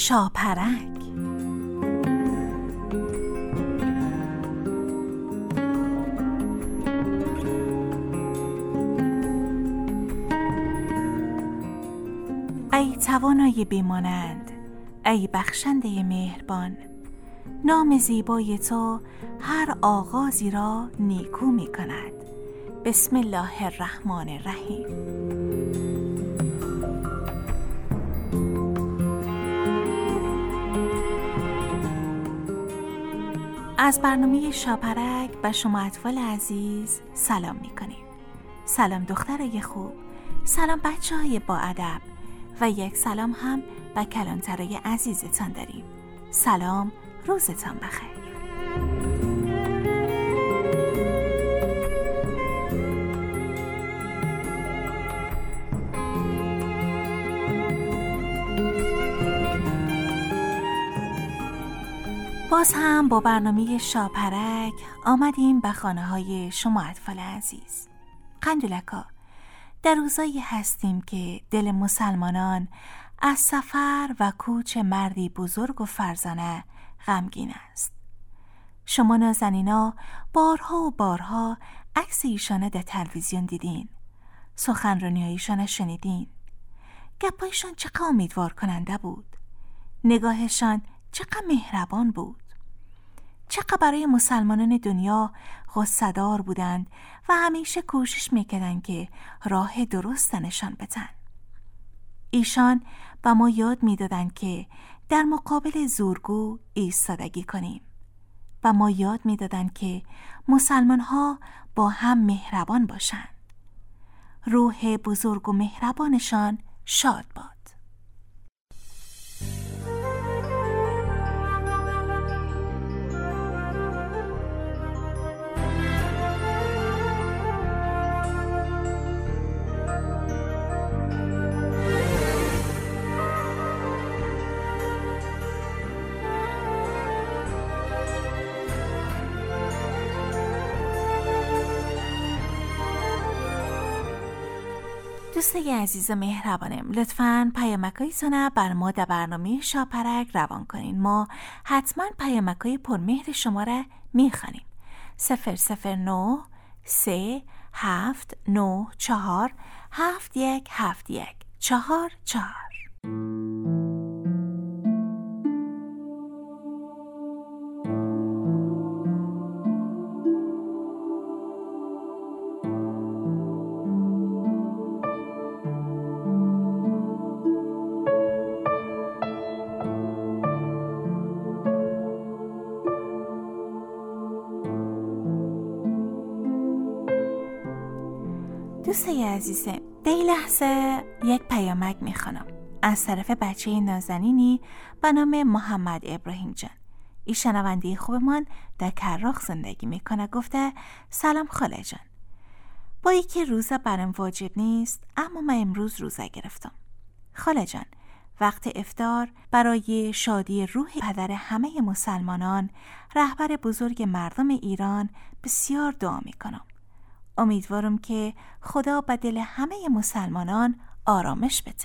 شاپرک. ای توانای بیمانند، ای بخشنده مهربان، نام زیبای تو هر آغازی را نیکو می کند. بسم الله الرحمن الرحیم. از برنامه شاپرک به شما اطفال عزیز سلام می کنیم. سلام دخترای خوب، سلام بچه های با ادب و یک سلام هم به کلانترای عزیزتان داریم. سلام، روزتان بخیر. باز هم با برنامه شاپرک آمدیم به خانه های شما اطفال عزیز. قندولکا، در روزایی هستیم که دل مسلمانان از سفر و کوچ مردی بزرگ و فرزانه غمگین است. شما نازنینا بارها و بارها عکس ایشانه در تلویزیون دیدین، سخنرانی ایشانه شنیدین. گپایشان چقدر امیدوار کننده بود، نگاهشان چقدر مهربان بود، چقدر برای مسلمانان دنیا غصه‌دار بودند و همیشه کوشش میکردند که راه درست نشان بدن. ایشان به ما یاد میدادند که در مقابل زورگو ایستادگی کنیم و ما یاد میدادند که مسلمان‌ها با هم مهربان باشند. روح بزرگ و مهربانشان شاد باد. دوستای عزیز مهربانم، لطفاً پیامکایتون بر ما در برنامه شاپرک روان کنین. ما حتما پیامکای پرمهر شما را میخوانیم. 009 3 7 9 4 7 1 7 1 4 4. دوستای عزیزم، در این لحظه یک پیامک میخوانم از طرف بچه نازنینی به نام محمد ابراهیم جان. این شنونده خوبمان در کراخ زندگی میکنه. گفته سلام خاله جان، با اینکه روزه برام واجب نیست اما من امروز روزه گرفتم. خاله جان، وقت افطار برای شادی روح پدر همه مسلمانان، رهبر بزرگ مردم ایران بسیار دعا میکنم. امیدوارم که خدا به دل همه مسلمانان آرامش بده.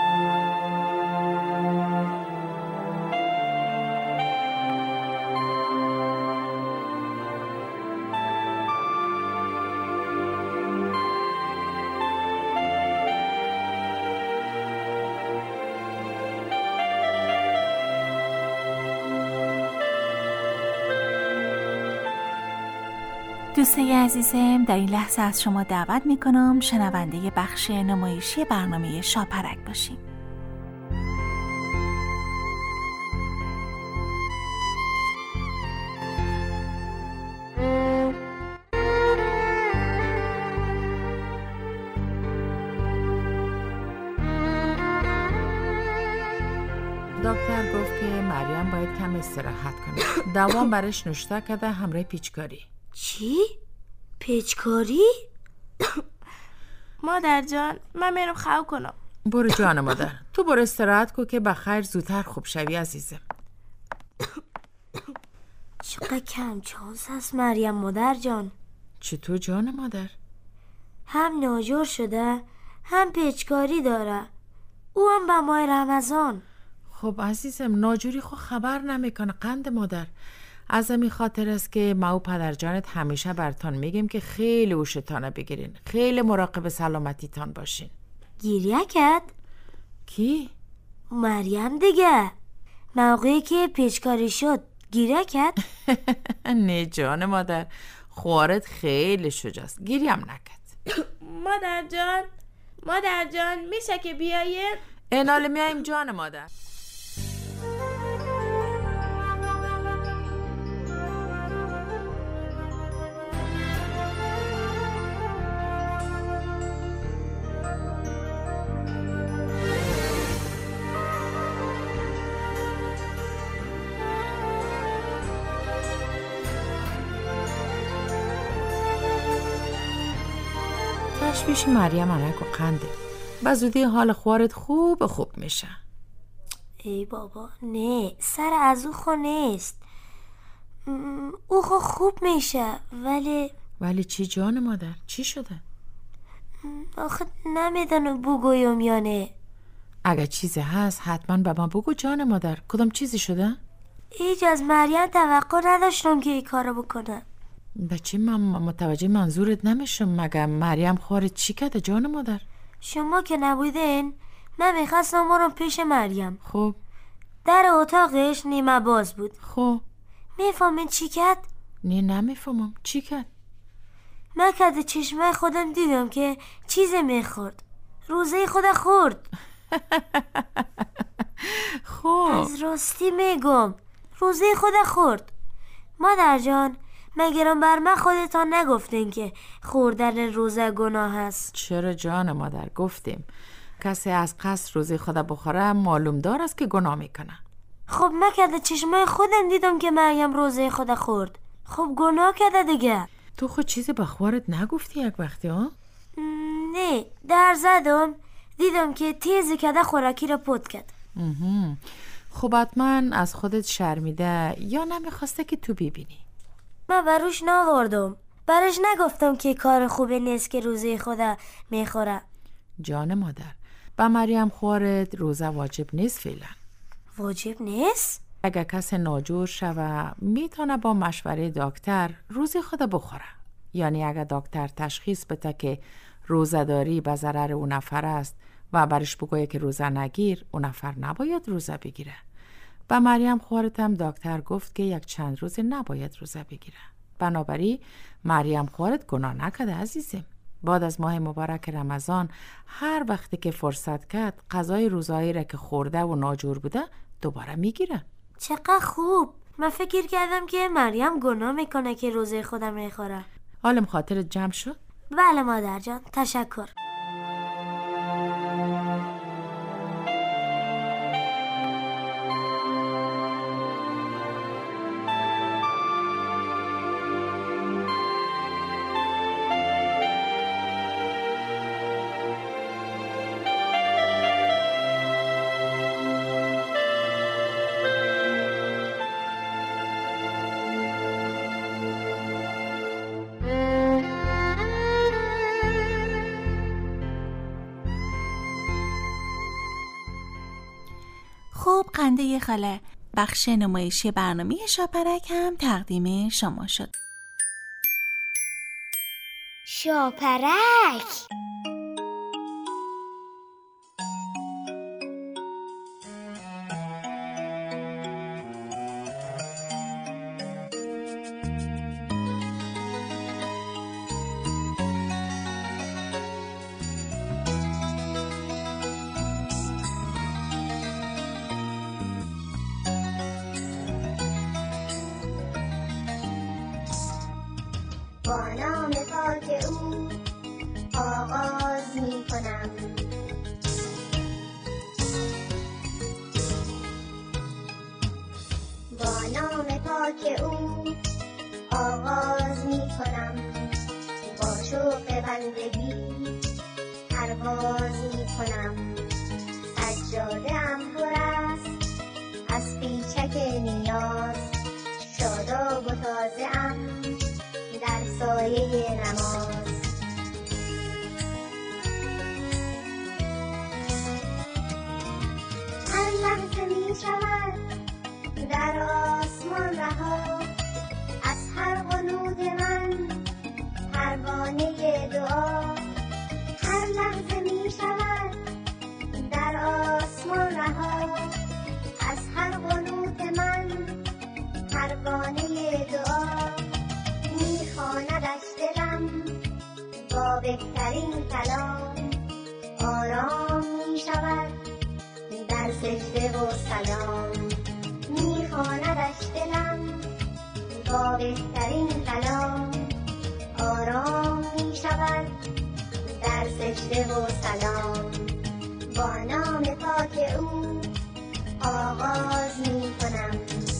دوستای عزیزم، در این لحظه از شما دعوت میکنم شنونده بخش نمایشی برنامه شاپرک باشیم. دکتر گفت که مریم باید کم استراحت کنه. دوام برش نوشته کرده همراه پیچکاری. چی؟ پیچکاری؟ مادر جان، من میرم خو کنم. برو جان مادر، تو برو استراحت کن که بخیر زودتر خوب شوی عزیزم. چقدر کم چانس هست مریم مادر جان. چطور جان مادر؟ هم ناجور شده هم پیچکاری داره، او هم به ماه رمضان. خب عزیزم، ناجوری خب خبر نمیکنه قند مادر. از همین خاطر است که ما و پدرجانت همیشه برتان میگیم که خیلی هوشتان بگیرین، خیلی مراقب سلامتیتان باشین. گریه کرد؟ کی؟ مریم دیگه. موقعی که پیچکاری شد گریه کرد؟ نه جان مادر، خوارت خیلی شجاست، گریه هم نکرد. مادر جان میشه که بیایید؟ اینال میاییم جان مادر. تشویش مریم انک و قنده، بزودی حال خوارت خوب میشه. ای بابا نه، سر از او خو نیست. او خو خوب میشه. ولی چی جان مادر؟ چی شده؟ آخه نمیدونم بگویم یا نه. اگه چیزی هست حتما به من بگو جان مادر. کدام چیزی شده؟ هیچ از مریم توقع نداشتم که این کارو بکنه. بچه من متوجه منظورت نمیشم. مگه مریم خوارت چی کرده جان مادر؟ شما که نبودین من میخواستم برم پیش مریم. خب در اتاقش نیمه باز بود. خب میفهمین چی کرد؟ نه نمیفهمم. چی کرد؟ من کده چشمه خودم دیدم که چیزی میخورد. روزه خود خورد. خب از راستی میگم روزه خود خورد. مادر جان مگرم بر من خودتان نگفتین که خوردن روزه گناه است؟ چرا جان مادر؟ گفتیم کسی از قصد روزه خود بخوره معلوم دار است که گناه میکنه. خب من کده چشمه خودم دیدم که مریم روزه خود خورد. خب گناه کرده دیگه. تو خود چیزی به خوارت نگفتی یک وقتی ها؟ نه در زدم دیدم که تیزی کده خوراکی را پود کرد. خب حتما از خودت شرمیده یا نمیخواسته که تو ببینی. من بروش ناوردم. برش نگفتم که کار خوبه نیست که روزه خدا میخوره. جان مادر با مریم خوارت روزه واجب نیست فعلا. واجب نیست؟ اگر کسی ناجور شوه میتونه با مشوره دکتر روزه خدا بخوره. یعنی اگر دکتر تشخیص بده که روزه داری به ضرر اون نفر است و برش بگویه که روزه نگیر، اون نفر نباید روزه بگیره. با مریم خوارت هم دکتر گفت که یک چند روز نباید روزه بگیره. بنابراین مریم خوارت گناه نکرده عزیزم. بعد از ماه مبارک رمضان هر وقتی که فرصت کرد غذای روزایی را که خورده و ناجور بوده دوباره میگیره. چقدر خوب. من فکر کردم که مریم گناه میکنه که روزه خودم میخوره. حالم خاطرت جمع شد؟ بله مادر جان تشکر. خب قنده خاله، بخش نمایشی برنامه شاپرک هم تقدیم شما شد. شاپرک با نام پاک او آغاز می کنم. با نام پاک او آغاز می کنم. با شوق بندگی پرواز می کنم. سجاده ام پر است از پیچک نیاز. شاداب و تازه ام در سایه نماز. هر لحظه می شود در آسمان رها، از هر قنوت من پروانه دعا. هر لحظه می شود در آسمان رها، از هر قنوت من پروانه دعا. می خواندش دلم با بهترین کلام، آرام می شود در سجده و سلام. می خواندش دلم با بهترین کلام، آرام می شود در سجده و سلام. با نام پاک او آغاز می کنم.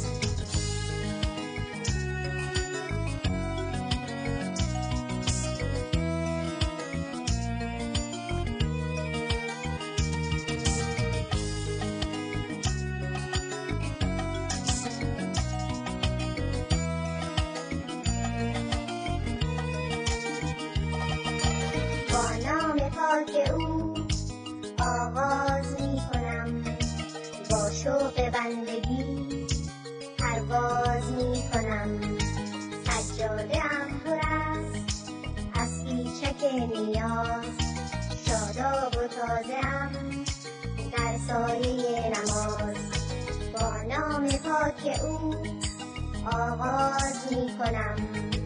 که او آغاز می کنم، با شوق بندگی پرواز می کنم. سجاده ام پر است از پیچک نیاز، شاداب و تازه ام در سایه نماز. با نام پاک او آغاز می کنم.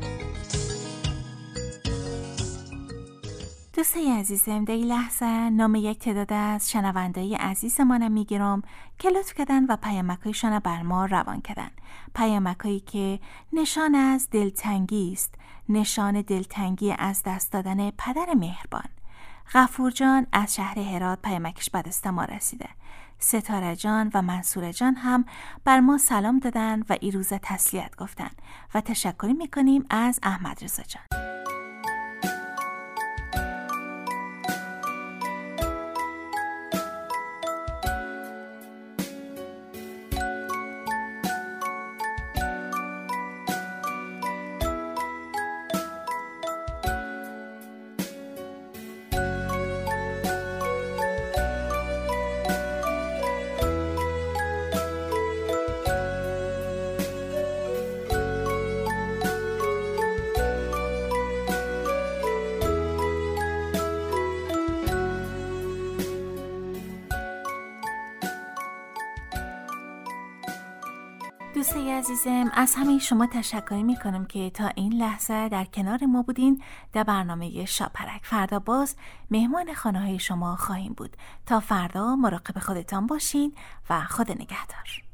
دوستای عزیزم، در این لحظه نام یک تعداد از شنونده‌های عزیزمانم میگیرم که لطف کردن و پیامک‌هایشان بر ما روان کردن. پیامک‌هایی که نشان از دلتنگی است، نشان دلتنگی از دست دادن پدر مهربان. غفور جان از شهر هرات پیامکش به دست ما رسیده. ستاره جان و منصور جان هم بر ما سلام دادن و این روز تسلیت گفتن و تشکر می‌کنیم از احمد رضا جان. دوستای عزیزم، از همه شما تشکر میکنم که تا این لحظه در کنار ما بودین در برنامه شاپرک. فردا باز مهمان خانه های شما خواهیم بود. تا فردا مراقب خودتان باشین و خدا نگهدار.